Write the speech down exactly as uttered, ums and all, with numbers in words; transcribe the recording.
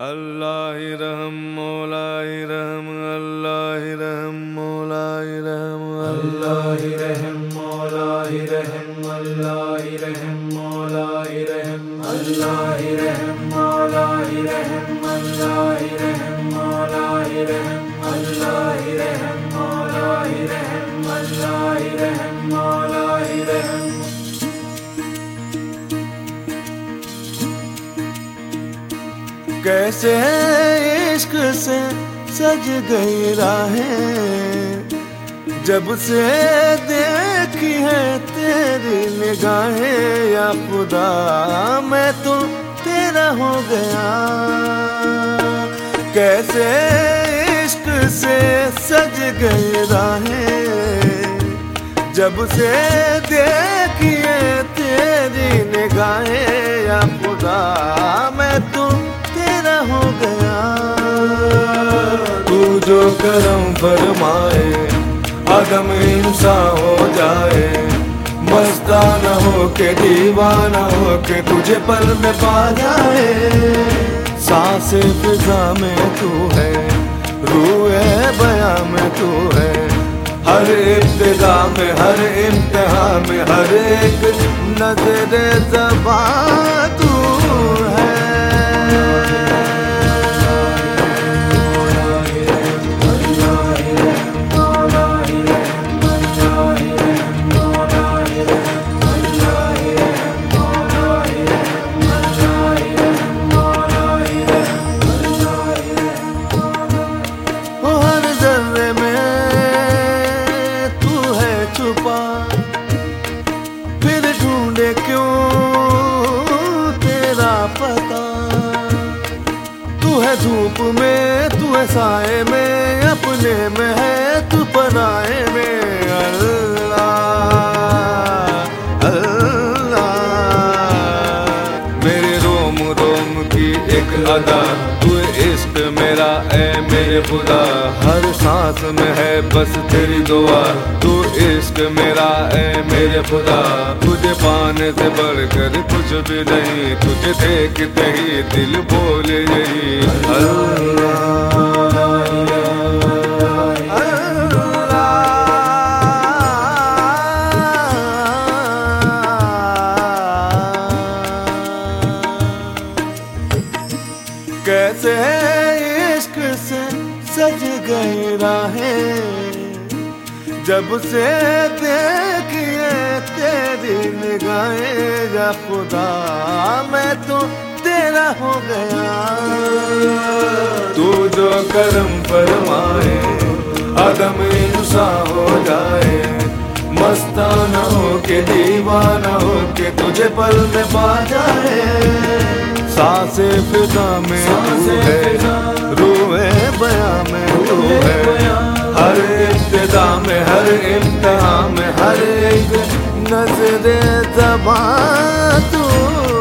अल्लाह रहम मौला रहम अल्लाह रहम मौला रहम अल्लाह रहम मौला रहम अल्लाह रहम मौला रहम अल्लाह रहम मौला रहम अल्लाह रहम मौला रहम अल्लाह रहम मौला रहम अल्लाह रहम मौला रहम। कैसे इश्क से सज गई राहें, जब से देखी है तेरी निगाहें। या खुदा मैं तो तेरा हो गया। कैसे इश्क से सज गई राहें, जब से देखी है तेरी निगाहें। या खुदा मैं तो हो गया। तू जो करम फरमाए आदम इंसान हो जाए, मस्ताना हो के दीवाना हो के तुझे पल में पा जाए। सांसे फिजा में तू है, रूए बया में तू है, हर इब्तिदा में हर इम्तिहा में हर एक नजरे ज़बान तू है। फिर ढूंढे क्यों तेरा पता, तू है धूप में तू है साए में, अपने में है तू पराए में। अल्लाह अल्लाह मेरे रोम रोम की एक अदा, तू इश्क मेरा ए मेरे खुदा। हर सांस में है बस तेरी दुआ, तू इश्क मेरा ए मेरे खुदा। तुझे पाने से बढ़कर कुछ भी नहीं, तुझे देखते ही दिल बोले यही अल्लाह अल्लाह। कैसे इश्क से सज गई राहें, जब से देखिए तेरी निगाहें। या खुदा मैं तो तेरा हो गया। तू जो करम फरमाए आदम इंसान हो जाए, मस्ताना हो के दीवाना हो के तुझे पल में पा जाए। सांसे फिजा में तू है, रूए बया में तू है, हर इब्तिदा में हर इम्तिहा में हर एक नजरे ज़बान तू